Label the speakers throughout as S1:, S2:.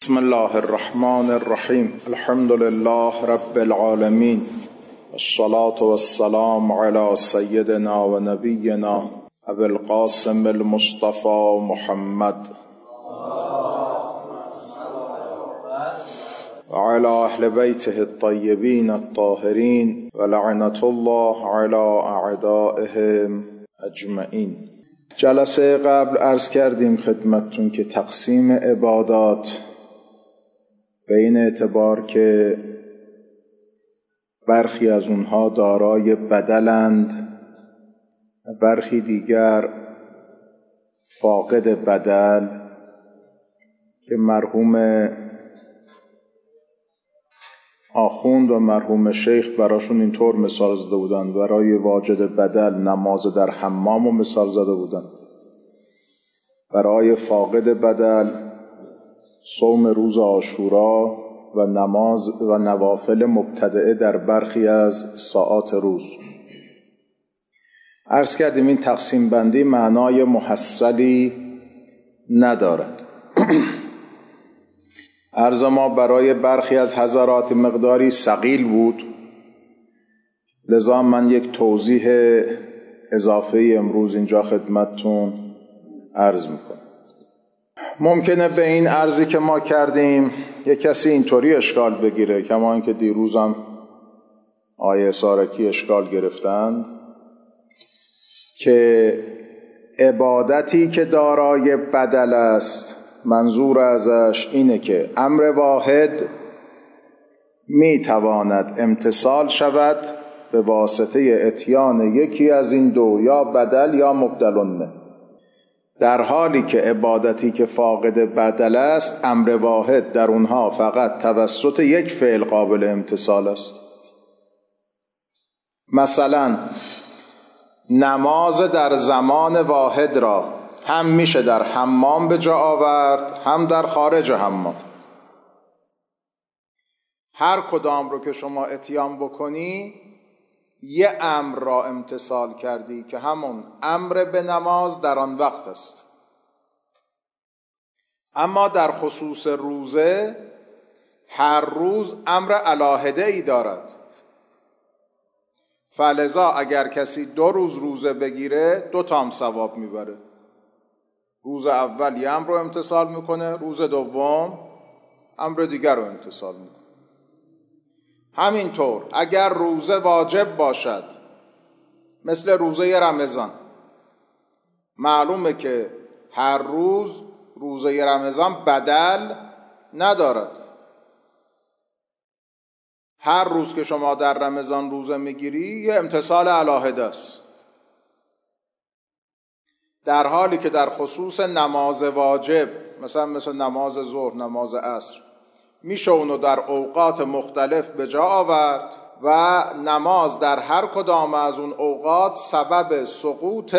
S1: بسم الله الرحمن الرحیم. الحمد لله رب العالمین، الصلاة والسلام علی سیدنا و نبینا ابی القاسم المصطفى محمد و علی اهل بیته الطیبین الطاهرین و لعنة الله علی اعدائهم اجمعین. جلسه قبل عرض کردیم خدمتتون که تقسیم عبادات به این اعتبار که برخی از اونها دارای بدلند و برخی دیگر فاقد بدل، که مرحوم آخوند و مرحوم شیخ براشون اینطور مثال زده بودن. برای واجد بدل نماز در حمام و مثال زده بودن، برای فاقد بدل صوم روز عاشورا و نماز و نوافل مبتدعه در برخی از ساعات روز. عرض کردیم این تقسیم بندی معنای محصلی ندارد. عرض ما برای برخی از حضرات مقداری ثقیل بود، لذا من یک توضیح اضافه امروز اینجا خدمتتون عرض میکنم. ممکنه به این عرضی که ما کردیم یک کسی اینطوری اشکال بگیره، کما اینکه دیروزم آیه سارکی اشکال گرفتند، که عبادتی که دارای بدل است منظور ازش اینه که امر واحد میتواند امتثال شود به واسطه اتیان یکی از این دو، یا بدل یا مبدل، در حالی که عبادتی که فاقد بدل است امر واحد در اونها فقط توسط یک فعل قابل امتثال است. مثلا نماز در زمان واحد را هم میشه در حمام به جا آورد، هم در خارج حمام. هر کدام رو که شما اتیان بکنی یه امر را امتثال کردی که همون امر به نماز در آن وقت است. اما در خصوص روزه هر روز امر علاهده ای دارد، فلذا اگر کسی 2 روز روزه بگیره 2 تا هم ثواب میبره. روز اول یه امر رو امتثال میکنه، روز دوم امر دیگر رو امتثال میکنه. همینطور اگر روزه واجب باشد مثل روزه رمضان، معلومه که هر روز روزه رمضان بدل ندارد. هر روز که شما در رمضان روزه میگیری یه امتثال علاهده است، در حالی که در خصوص نماز واجب مثل نماز ظهر، نماز عصر، میشه اونو در اوقات مختلف به جا آورد و نماز در هر کدام از اون اوقات سبب سقوط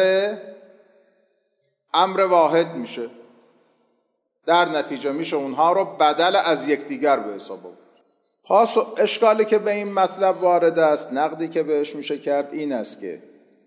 S1: امر واحد میشه. در نتیجه میشه اونها رو بدل از یکدیگر به حساب آورد. اشکالی که به این مطلب وارد است، نقدی که بهش میشه کرد این است که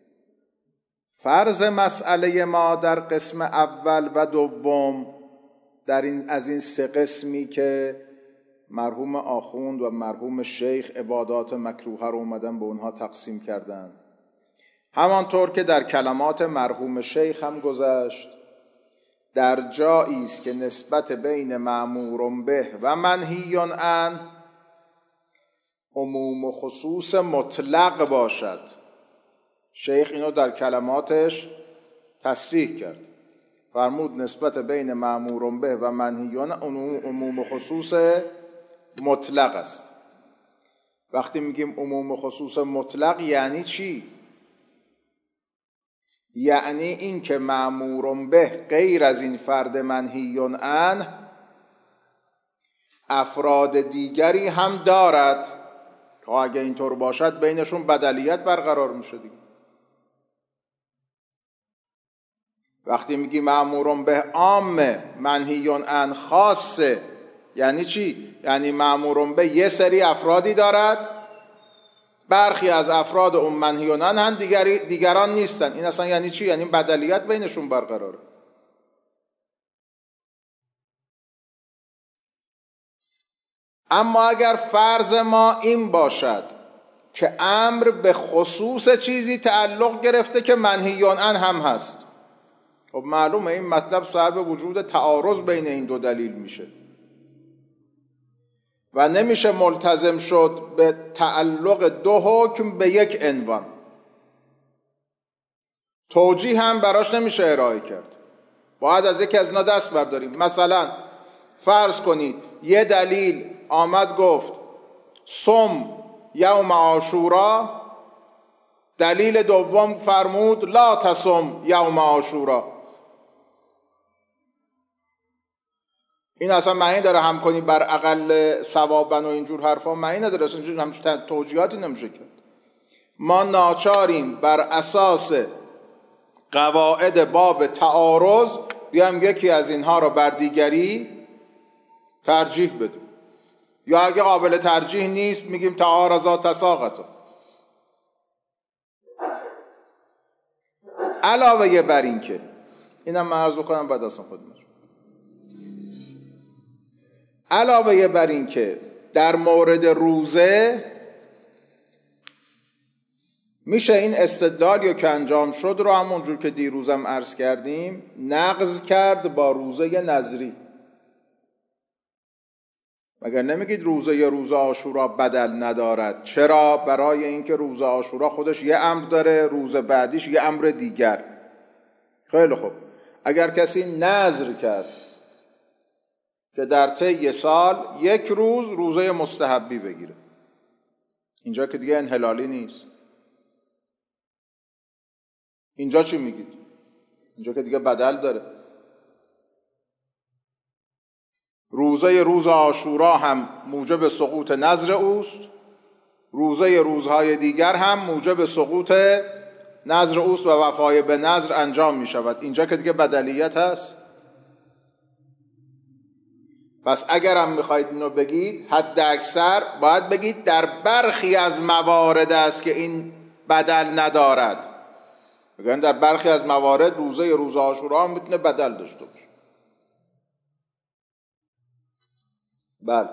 S1: فرض مسئله ما در قسم اول و دوم از این 3 قسمی که مرحوم آخوند و مرحوم شیخ عبادات مکروه رو اومدن به اونها تقسیم کردن، همانطور که در کلمات مرحوم شیخ هم گذشت، در جایی است که نسبت بین مأمور به و منهی عنه عموم و خصوص مطلق باشد. شیخ اینو در کلماتش تصریح کرد، فرمود نسبت بین مأمور به و منهی عنه عموم و خصوص مطلق است. وقتی میگیم عموم و خصوص مطلق یعنی چی؟ یعنی این که مأمور به غیر از این فرد منهی عنه افراد دیگری هم دارد که اگه اینطور باشد بینشون بدلیت برقرار میشه دیگه. وقتی میگی مأمور به عامه منهی عنه خاصه یعنی چی؟ یعنی مأمور به یه سری افرادی دارد، برخی از افراد اون منهی عنه هم دیگران نیستن. این اصلا یعنی چی؟ یعنی بدلیت بینشون برقراره. اما اگر فرض ما این باشد که امر به خصوص چیزی تعلق گرفته که منهیان عنه هم هست، خب معلومه این مطلب سبب وجود تعارض بین این دو دلیل میشه و نمیشه ملتزم شد به تعلق دو حکم به یک عنوان. توجیه هم براش نمیشه ارائه کرد، باید از یکی از اینا دست برداریم. مثلا فرض کنید یه دلیل آمد گفت صم یوم عاشورا، دلیل دوم فرمود لا تصم یوم عاشورا. این اصلا معنی داره هم کنی بر اقل ثوابن و اینجور حرفا؟ معنی نداره، اصلا اینجور همچون توجیهاتی نمیشه کرد. ما ناچاریم بر اساس قواعد باب تعارض بیام یکی از اینها رو بر دیگری ترجیح بدیم، یا اگه قابل ترجیح نیست میگیم تعارضا تساقطا. علاوه بر این که اینم من عرض بکنم بعد اصلا خود میشه، علاوه بر این که در مورد روزه میشه این استدلالی که انجام شد رو همونجور که دیروزم عرض کردیم نقض کرد با روزه نظری. مگر نمیگید روزه عاشورا بدل ندارد؟ چرا؟ برای اینکه روزه عاشورا خودش یه امر داره، روز بعدیش یه امر دیگر. خیلی خوب، اگر کسی نذر کرد که در طی سال یک روز روزه مستحبی بگیره، اینجا که دیگه انحلالی نیست. اینجا چی میگید؟ اینجا که دیگه بدل داره. روز عاشورا هم موجب سقوط نذر اوست، روزهای دیگر هم موجب سقوط نذر اوست و وفای به نذر انجام می شود. اینجا که دیگه بدلیت هست. پس اگرم میخواید اینو بگید حد اکثر باید بگید در برخی از موارد است که این بدل ندارد. بگن در برخی از موارد روز عاشورا هم میتونه بدل داشته باشه. بله.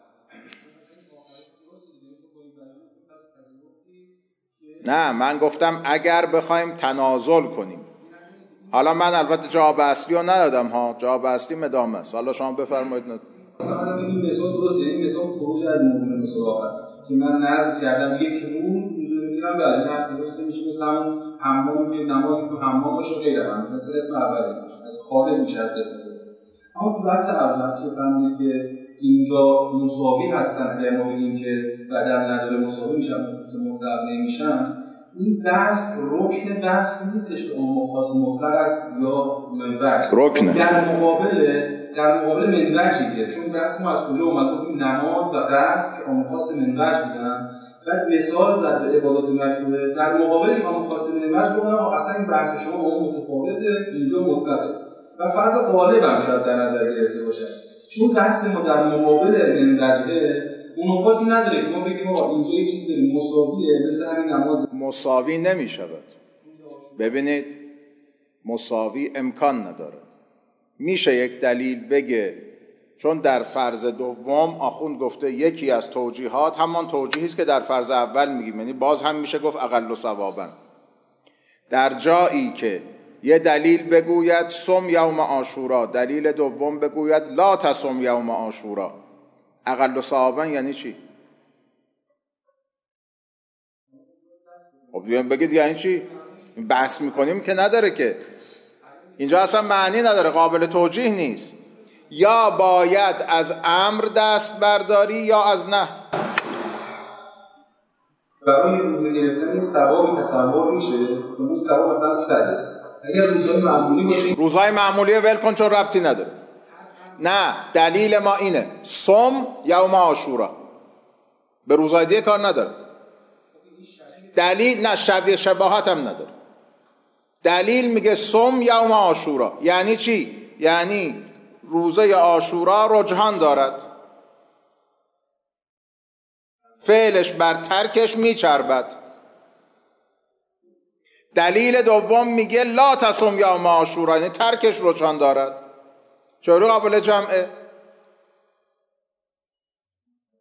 S1: نه، من گفتم اگر بخوایم تنازل کنیم. حالا من البته جواب اصلی رو ندادم ها، جواب اصلی مدام است. حالا شما بفرمایید.
S2: مثلا این مثال درسته، این مثال خروج از موضوع مثال آخر که من نظر کردم یک روز میگیرم، بله این حرف درسته میشه. مثل همون حمام که نماز تو حمام باشه غیره، هم مثل اسم اولی از خارج میشه از اسم. اما تو بحث اول که فهمیدیم که اینجا مساوی هستن، اگر ما بگیم که بدل نداره مساوی میشن، مطلق نمیشن، این بحث رکن بحث نیستش که عام و خاص مطلق است یا منوج.
S1: رکنه
S2: در مقابل منوجی که چون بحث ما از کجا اومد بودیم نماز و قرض که عام و خاص منوج بودن، بعد مثال زد به عبادات مکروه در مقابل این عام و خاص منوج بودن. اصلا این بحث شما با اون متفاوته، اینجا مطلقه و فرق غالب هم شاید در نظر گرفته باشه، چون بحث ما در مقابل منوجه اون نکاتی نداره که ما بگیم آقا اینجا یه چیز داریم مساویه مثل همین نماز.
S1: مساوی نمیشود. ببینید مساوی امکان نداره. میشه یک دلیل بگه چون در فرض دوم آخوند گفته یکی از توجیهات همان توجیهی است که در فرض اول میگیم، یعنی باز هم میشه گفت اقل ثوابا. در جایی که یه دلیل بگوید صم یوم عاشورا، دلیل دوم بگوید لا تصم یوم عاشورا، اقل ثوابا یعنی چی؟ خب بگید یعنی چی؟ بحث میکنیم که نداره، که اینجا اصلا معنی نداره، قابل توجیه نیست. یا باید از امر دست برداری یا از نه.
S2: برای روزه گرفتن این ثوابی تصور میشه که اون ثواب مثلا 100. اگر روزهای معمولی باشه،
S1: روزهای معمولی ول کن چون ربطی نداره. نه، دلیل ما اینه صم یوم عاشورا، به روزهای دیگه کار نداره. دلیل نه، شباهت هم نداره. دلیل میگه صم یوم عاشورا یعنی چی؟ یعنی روزه عاشورا رجحان دارد، فعلش بر ترکش میچربد. دلیل دوم میگه لا تصم یوم عاشورا یعنی ترکش رجحان دارد. چرا قابل جمعه؟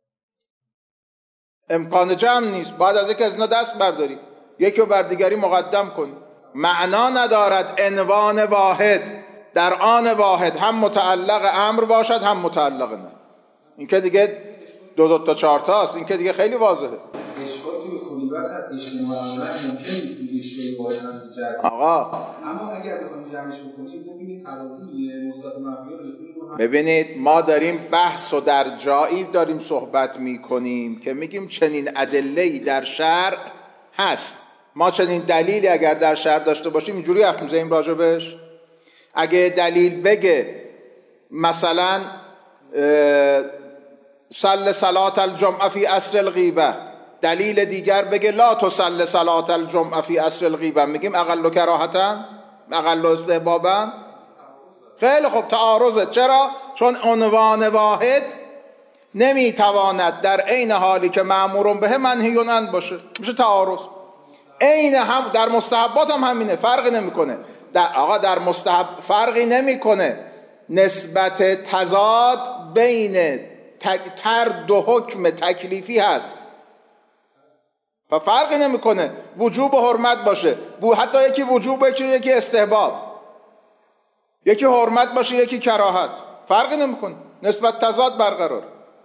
S1: امکان جمع نیست، باید از یکی از اینا دست برداری، یکی رو بر دیگری مقدم کنی. معنا ندارد عنوان واحد در آن واحد هم متعلق امر باشد هم متعلق نه. این که دیگه دو تا چهار تاست، این که دیگه خیلی واضحه.
S2: اشکالی که بخونی بس از اجتماع ممکن نیست دیگه اشکالی باید از جمع.
S1: آقا
S2: اما اگر بخونی جمعش بکنی ببینید تراضی مثبت و منفی رو
S1: ببینید، ما داریم بحث و در جایی داریم صحبت میکنیم که میگیم چنین ادله‌ای در شرع هست. ما چنین دلیلی اگر در شرع داشته باشیم اینجوری حرف میزنیم راجبش. اگه دلیل بگه مثلا صل صلاة الجمعه فی عصر الغیبه، دلیل دیگر بگه لا تصل صلاة الجمعه فی عصر الغیبه، میگیم اقل کراهتا، اقل استحبابا. خیلی خوب، تعارضه. چرا؟ چون عنوان واحد نمیتواند در عین حالی که مأمور به منهی عنه باشه، میشه تعارض. عین هم در مستحبات هم همینه، فرقی نمیکنه. در مستحب فرقی نمیکنه، نسبت تضاد بین دو حکم تکلیفی هست و فرقی نمیکنه وجوب و حرمت باشه، حتی یکی وجوب باشه یکی استحباب، یکی حرمت باشه یکی کراهت، فرقی نمیکنه، نسبت تضاد برقرار.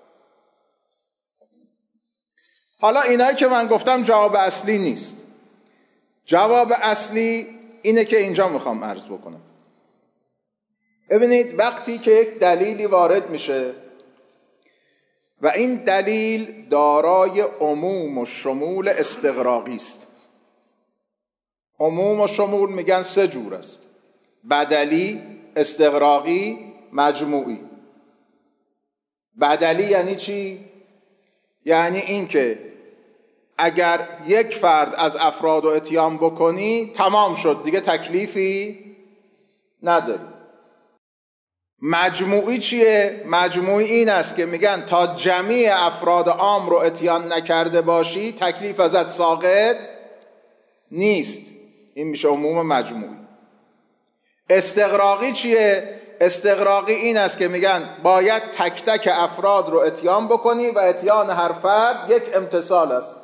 S1: حالا اینایی که من گفتم جواب اصلی نیست. جواب اصلی اینه که اینجا میخوام عرض بکنم. ببینید، وقتی که یک دلیلی وارد میشه و این دلیل دارای عموم و شمول استغراقی است. عموم و شمول میگن سه جور است: بدلی، استغراقی، مجموعی. بدلی یعنی چی؟ یعنی این که اگر یک فرد از افراد رو اتیان بکنی تمام شد، دیگه تکلیفی نداری. مجموعی چیه؟ مجموعی این است که میگن تا جمیع افراد عام رو اتیان نکرده باشی تکلیف ازت ساقط نیست. این میشه عموم مجموعی. استغراقی چیه؟ استغراقی این است که میگن باید تک تک افراد رو اتیان بکنی و اتیان هر فرد یک امتثال است.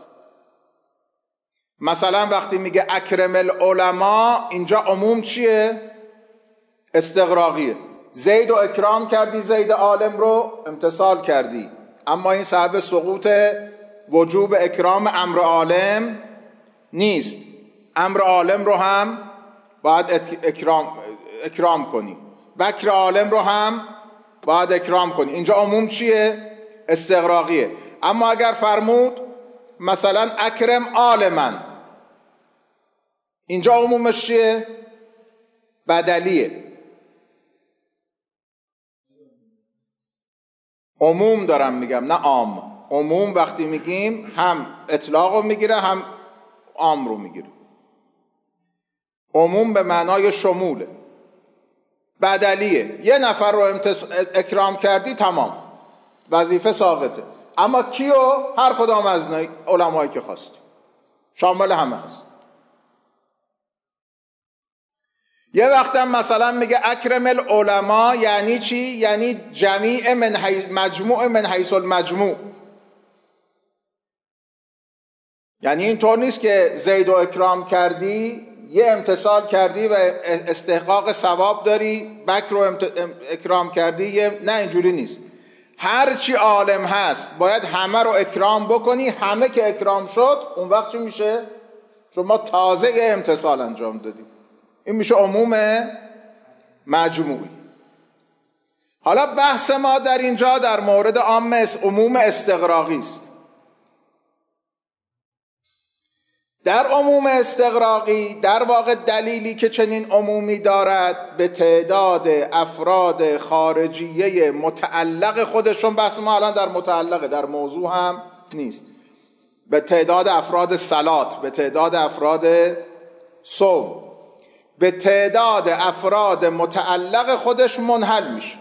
S1: مثلا وقتی میگه اکرم العلماء، اینجا عموم چیه؟ استغراقیه. زید و اکرام کردی، زید عالم رو امتثال کردی، اما این سبب سقوط وجوب اکرام امر عالم نیست. امر عالم رو هم باید اکرام کنی، بکر عالم رو هم باید اکرام کنی. اینجا عموم چیه؟ استغراقیه. اما اگر فرمود مثلا اکرم عالما، اینجا عمومش چیه؟ بدلیه. عموم دارم میگم، نه عام. عموم وقتی میگیم هم اطلاق رو میگیره هم عام رو میگیره. عموم به معنای شموله. بدلیه، یه نفر رو اکرام کردی تمام، وظیفه ساقطه. اما کیو؟ هر کدام از علمایی که خواستی، شامل همه هست. یه وقتم مثلا میگه اکرم العلماء، یعنی چی؟ یعنی جمیع مجموع من حیث المجموع. یعنی اینطور نیست که زید و اکرام کردی یه امتثال کردی و استحقاق ثواب داری، بکر رو اکرام کردی نه، اینجوری نیست. هر چی عالم هست باید همه رو اکرام بکنی. همه که اکرام شد اون وقت چی میشه؟ شما تازه امتثال انجام دادی. این میشه عموم مجموعی. حالا بحث ما در اینجا در مورد عموم استغراقی است. در عموم استغراقی در واقع دلیلی که چنین عمومی دارد به تعداد افراد خارجیه متعلق خودشون، بحث ما الان در متعلقه، در موضوع هم نیست، به تعداد افراد صلات، به تعداد افراد صوم، به تعداد افراد متعلق خودش منحل میشه.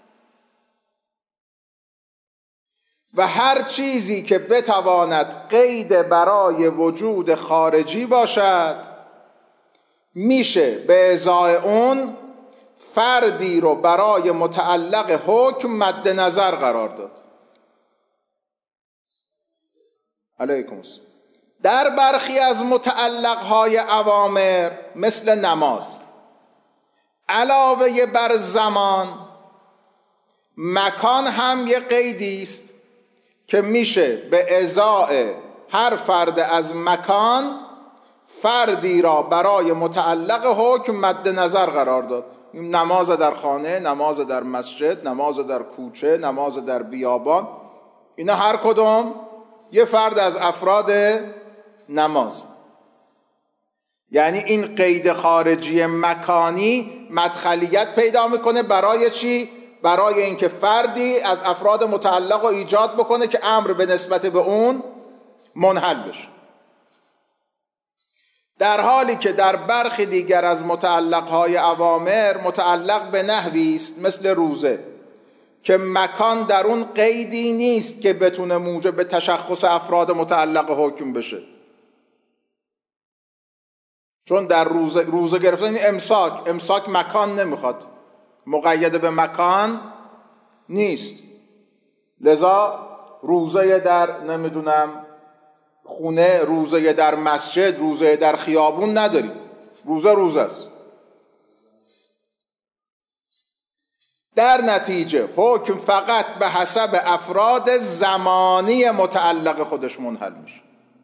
S1: و هر چیزی که بتواند قید برای وجود خارجی باشد میشه به ازای اون فردی رو برای متعلق حکم مد نظر قرار داد. علیکم السلام. در برخی از متعلقهای اوامر مثل نماز، علاوه بر زمان، مکان هم یه قیدی است که میشه به ازای هر فرد از مکان فردی را برای متعلق حکم مد نظر قرار داد. نماز در خانه، نماز در مسجد، نماز در کوچه، نماز در بیابان، اینا هر کدوم یه فرد از افراد نماز. یعنی این قید خارجی مکانی مدخلیت پیدا میکنه برای چی؟ برای اینکه فردی از افراد متعلق رو ایجاد بکنه که امر به نسبت به اون منحل بشه، در حالی که در برخی دیگر از متعلقهای اوامر متعلق به نحوی است مثل روزه که مکان در اون قیدی نیست که بتونه موجب تشخص افراد متعلق حکم بشه. چون در روزه گرفتن امساک مکان نمیخواد، مقید به مکان نیست، لذا روزه در نمیدونم خونه، روزه در مسجد، روزه در خیابون نداریم. روزه است. در نتیجه حکم فقط به حسب افراد زمانی متعلق خودش منحل میشه.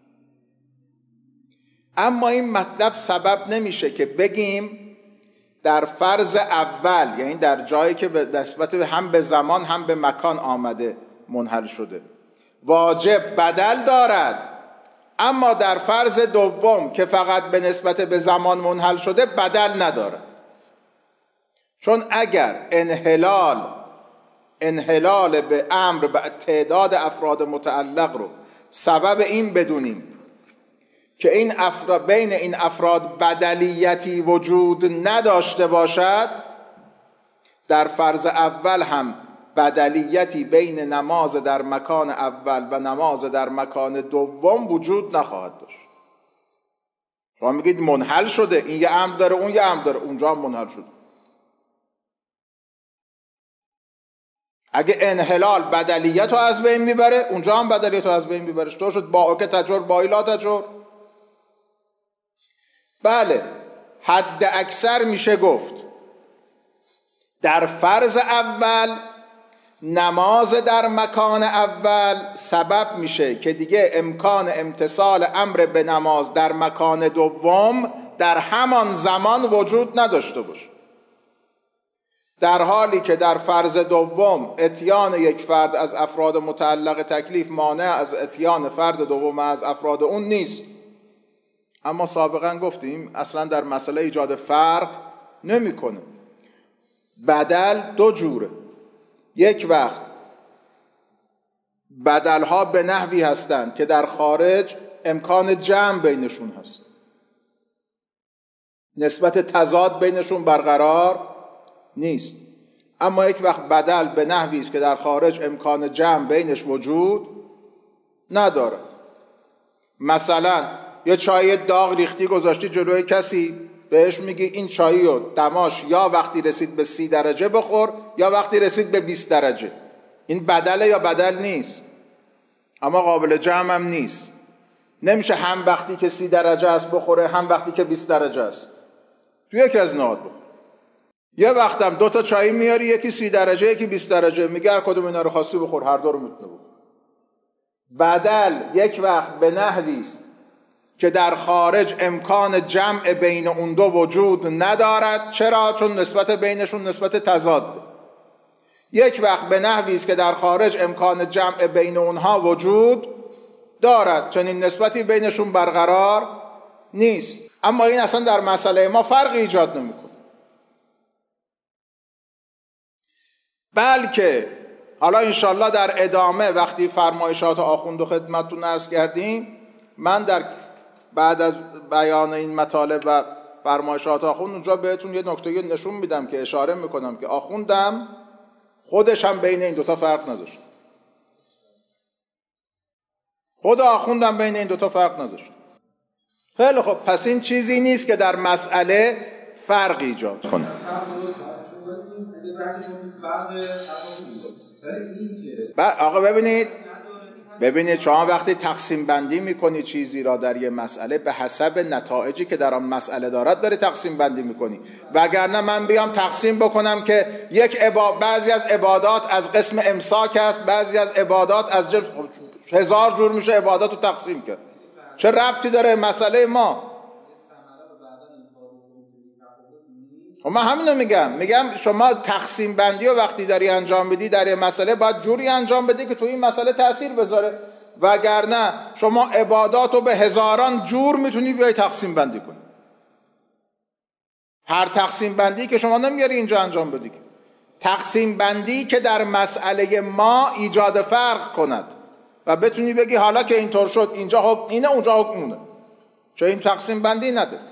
S1: اما این مطلب سبب نمیشه که بگیم در فرض اول، یعنی در جایی که به نسبت هم به زمان هم به مکان آمده منحل شده، واجب بدل دارد، اما در فرض دوم که فقط به نسبت به زمان منحل شده بدل ندارد. چون اگر انحلال به امر به تعداد افراد متعلق رو سبب این بدونیم که این بین این افراد بدلیتی وجود نداشته باشد، در فرض اول هم بدلیتی بین نماز در مکان اول و نماز در مکان دوم وجود نخواهد داشت. شما میگید منحل شده، این یه امر داره اون یه امر داره، اونجا هم منحل شده. اگه انحلال بدلیت رو از بین میبره، اونجا هم بدلیت رو از بین میبره. چطور شد؟ با که تجر با لا تجر. بله، حد اکثر میشه گفت در فرض اول نماز در مکان اول سبب میشه که دیگه امکان امتثال امر به نماز در مکان دوم در همان زمان وجود نداشته باشه، در حالی که در فرض دوم اتیان یک فرد از افراد متعلق تکلیف مانع از اتیان فرد دوم از افراد اون نیست. اما سابقا گفتیم اصلا در مسئله ایجاد فرق نمیکنه. بدل دو جوره. یک وقت بدلها به نحوی هستند که در خارج امکان جمع بینشون هست، نسبت تضاد بینشون برقرار نیست. اما یک وقت بدل به نحوی است که در خارج امکان جمع بینش وجود نداره. مثلا یه چای داغ ریختی گذاشتی جلوی کسی، بهش میگی این چایی رو دماش یا وقتی رسید به 30 درجه بخور یا وقتی رسید به 20 درجه. این بدله یا بدل نیست، اما قابل جمع هم نیست. نمیشه هم وقتی که 30 درجه است بخوره هم وقتی که 20 درجه است. تو یکی از نهاد بخور. یه وقتم 2 تا چای میاری، یکی 30 درجه یکی 20 درجه، میگه هر کدوم اینا رو خواستی بخور، هر دو رو میتونه بخور. بدل یک وقت به نحوی است که در خارج امکان جمع بین اون دو وجود ندارد. چرا؟ چون نسبت بینشون نسبت تضاد. یک وقت به نحوی است که در خارج امکان جمع بین اونها وجود دارد، چنین نسبتی بینشون برقرار نیست. اما این اصلا در مسئله ما فرقی ایجاد نمیکنه، بلکه حالا انشالله در ادامه وقتی فرمایشات آخوند و خدمتتون عرض کردیم، من در بعد از بیان این مطالب و فرمایشات آخوند اونجا بهتون یه نکته نشون میدم که اشاره میکنم که آخوندم خودش هم بین این دوتا فرق نذاشت. خود آخوندم بین این دوتا فرق نذاشت. خیلی خب، پس این چیزی نیست که در مسئله فرق ایجاد کنه. آقا ببینید، ببینید شما وقتی تقسیم بندی میکنی چیزی را در یه مسئله به حسب نتایجی که در آن مسئله داره تقسیم بندی میکنی. وگرنه من بیام تقسیم بکنم که بعضی از عبادات از قسم امساک است، بعضی از عبادات از هزار جور میشه عبادات رو تقسیم کرد. چه ربطی داره مسئله ما؟ من همینو میگم شما تقسیم بندی رو وقتی داری انجام بدی در یه مسئله باید جوری انجام بدی که تو این مسئله تأثیر بذاره، وگرنه شما عبادات رو به هزاران جور میتونی بیای تقسیم بندی کنی. هر تقسیم بندی که شما نمیاری اینجا انجام بدی، تقسیم بندی که در مسئله ما ایجاد فرق کند و بتونی بگی حالا که اینطور شد اینجا حکم اینه اونجا حکم اونه، چون این تقسیم بندی نداره.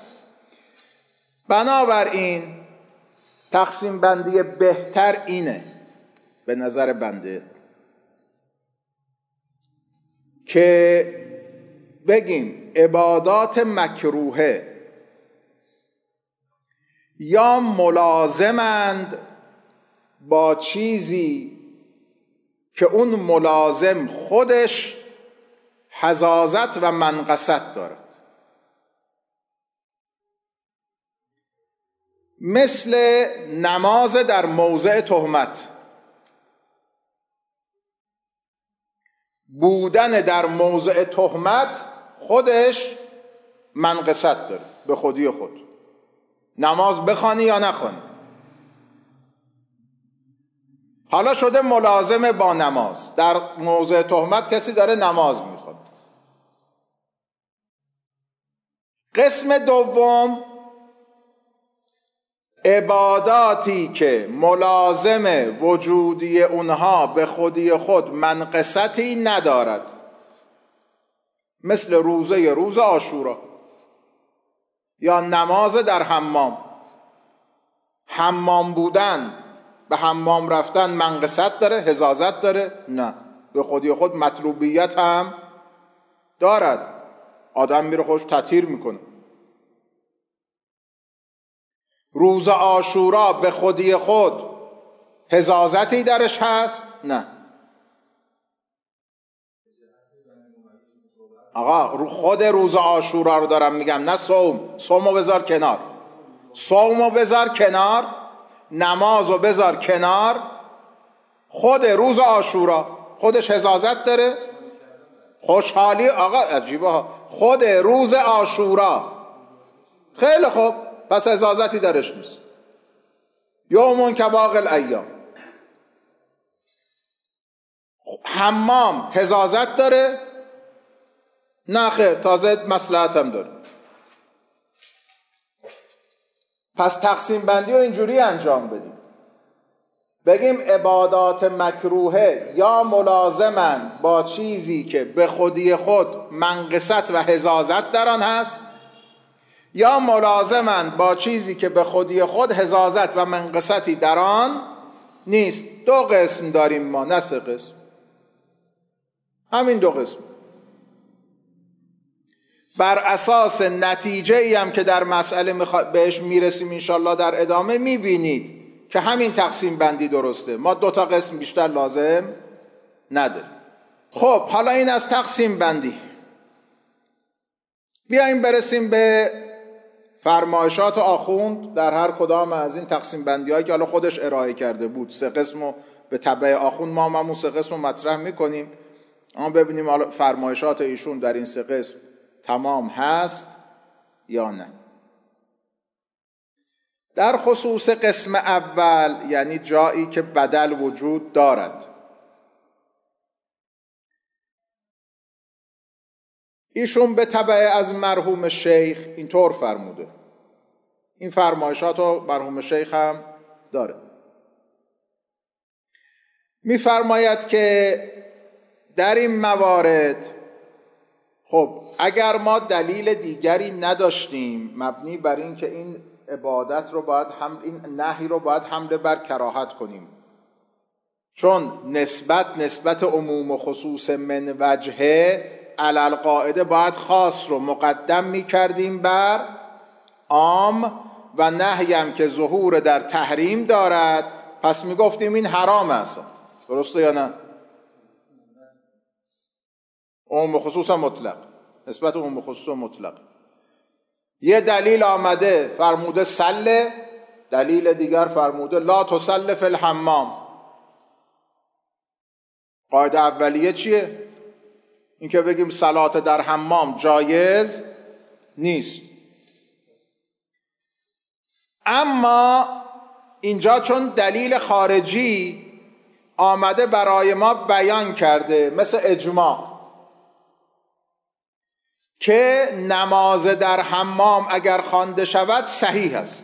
S1: بنابراین تقسیم بندی بهتر اینه به نظر بنده که بگیم عبادات مکروهه یا ملازمند با چیزی که اون ملازم خودش حظاظت و منقصت دارد، مثل نماز در موضع تهمت. بودن در موضع تهمت خودش منقصت داره به خودی خود، نماز بخوانی یا نخوانی. حالا شده ملازم با نماز، در موضع تهمت کسی داره نماز میخواد. قسم دوم عباداتی که ملازم وجودی اونها به خودی خود منقصتی ندارد، مثل روز عاشورا یا نماز در حمام بودن، به حمام رفتن منقصت داره، حظاظت داره؟ نه، به خودی خود مطلوبیت هم دارد. آدم میره خوش تطهیر میکنه. روز عاشورا به خودی خود حظاظتی درش هست؟ نه. آقا خود روز عاشورا رو دارم میگم، نه صومو بذار کنار، صومو بذار کنار، نمازو بذار کنار. خود روز عاشورا خودش حظاظت داره؟ خوشحالی آقا عجیبه ها. خود روز عاشورا خیلی خوب، پس حظاظتی درش نیست. یومون کباقی الایام. حمام حظاظت داره؟ نه خیر، تازه مصلحت هم داره. پس تقسیم بندی رو اینجوری انجام بدیم، بگیم عبادات مکروهه یا ملازمن با چیزی که به خودی خود منقصت و حظاظت در آن هست، یا ملازمن با چیزی که به خودی خود حظاظت و منقصتی در آن نیست. دو قسم داریم ما، نه سه قسم، همین دو قسم. بر اساس نتیجه ای هم که در مسئله بهش میرسیم انشالله در ادامه میبینید که همین تقسیم بندی درسته. ما دو تا قسم بیشتر لازم نداریم. خب حالا این از تقسیم بندی. بیاییم برسیم به فرمایشات آخوند در هر کدام از این تقسیم بندی هایی که حالا خودش ارائه کرده بود. سه قسمو به تبع آخوند ما همون سه قسمو مطرح میکنیم، اما ببینیم حالا فرمایشات ایشون در این سه قسم تمام هست یا نه. در خصوص قسم اول، یعنی جایی که بدل وجود دارد، ایشون به تبع از مرحوم شیخ اینطور فرموده. این فرمایشات رو مرحوم شیخ هم داره. میفرماید که در این موارد خب اگر ما دلیل دیگری نداشتیم مبنی بر این که این عبادت رو باید این نهی رو باید حمله بر کراهت کنیم، چون نسبت عموم و خصوص من وجهه علل قاعده باید خاص رو مقدم می کردیم بر عام و نهی هم که ظهور در تحریم دارد، پس می گفتیم این حرام است. درسته یا نه؟ عموم خصوص مطلق، نسبت عموم خصوص مطلق. یه دلیل آمده فرموده سله، دلیل دیگر فرموده لا تسل فی الحمام. قاعده اولیه چیه؟ این که بگیم صلات در حمام جایز نیست. اما اینجا چون دلیل خارجی آمده برای ما بیان کرده، مثل اجماع، که نماز در حمام اگر خوانده شود صحیح است،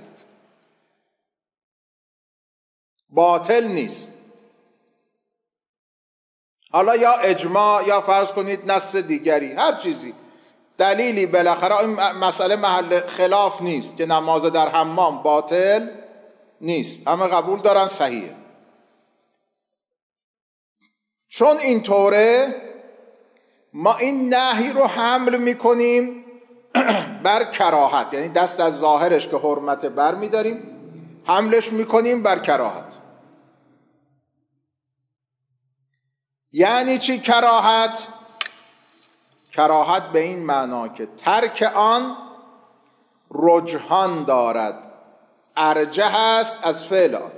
S1: باطل نیست. حالا یا اجماع یا فرض کنید نص دیگری، هر چیزی، دلیلی، بالاخره این مسئله محل خلاف نیست که نماز در حمام باطل نیست، همه قبول دارن صحیحه. چون اینطوره ما این نهی رو حمل میکنیم بر کراهت، یعنی دست از ظاهرش که حرمت بر میداریم، حملش میکنیم بر کراهت. یعنی چی کراهت؟ کراهت به این معنا که ترک آن رجحان دارد، ارجح است از فعل آن.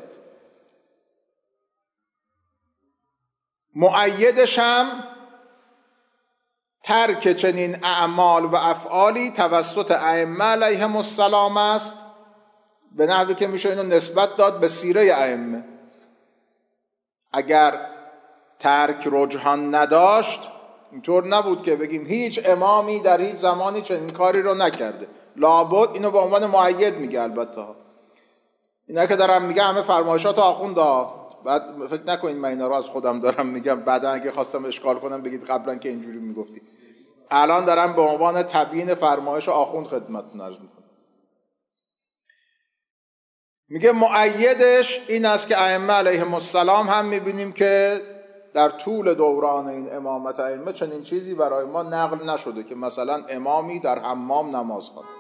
S1: مؤیدش هم ترک چنین اعمال و افعالی توسط ائمه علیهم السلام است، به نحوی که میشه اینو نسبت داد به سیره ائمه. اگر ترک رجحان نداشت، اینطور نبود که بگیم هیچ امامی در هیچ زمانی چنین کاری رو نکرده، لابد اینو به عنوان مؤید میگه. البته اینا که دارم میگه همه فرمایشات آخونده، بعد فکر نکنید من اینا رو از خودم دارم میگم، بعدا اگه خواستم اشکال کنم بگید قبلا که اینجوری میگفتی. الان دارم به عنوان تبیین فرمایش آخوند خدمتتون عرض میکنم. میگه مؤیدش این است که ائمه علیهم السلام هم میبینیم که در طول دوران این امامت ائمه چنین چیزی برای ما نقل نشده که مثلا امامی در حمام نماز خوانده.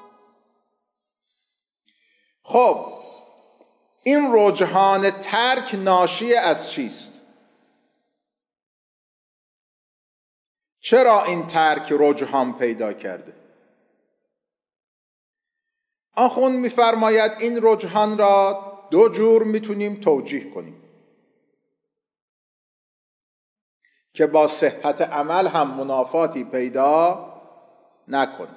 S1: خب این رجحان ترک ناشی از چیست؟ چرا این ترک رجحان پیدا کرده؟ آخوند می‌فرماید این رجحان را دو جور میتونیم توجیه کنیم که با صحت عمل هم منافاتی پیدا نکنه.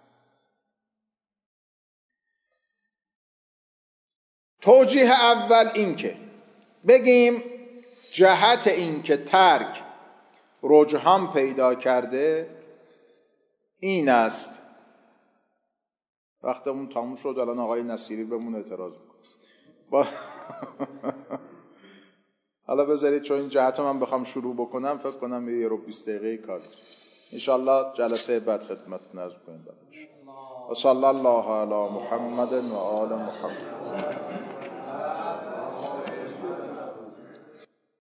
S1: توجیه اول این که بگیم جهت این که ترک رجحان پیدا کرده این است. وقتمون تموم شد، الان آقای نصیری بهمون اعتراض میکنه. حالا بذارید چون این جهت من بخوام شروع بکنم فکر کنم یه رو 20 دقیقه کار داره. انشالله جلسه بعد خدمتتون عرض کنیم. و صلی الله علی محمد و آل محمد.